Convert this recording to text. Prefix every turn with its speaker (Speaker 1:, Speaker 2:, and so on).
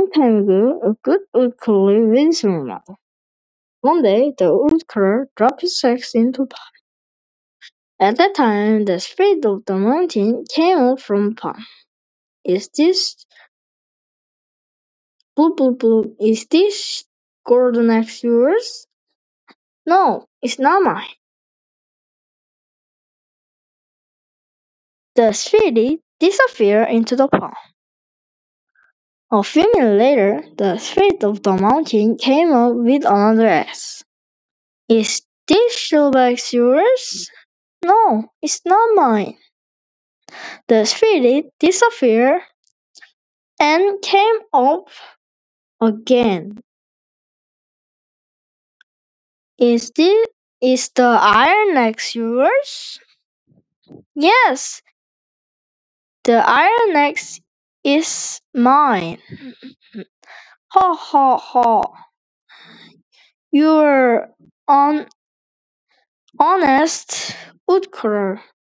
Speaker 1: long time ago, a good woodcutter lived with his mother. One day, the woodcutter dropped his axe into the pond. At that time, the spirit of the mountain came up from the pond. Is this blue blue blue? Is this golden axe yours? No, it's not mine. The spirit disappeared into the pond. A few minutes later, the spirit of the mountain came up with another axe. Is this silver axe yours? No, it's not mine. The spirit disappeared and came up again. Is the iron axe yours? Yes, the iron axe is mine. Ha ha ha. You're an honest woodcutter.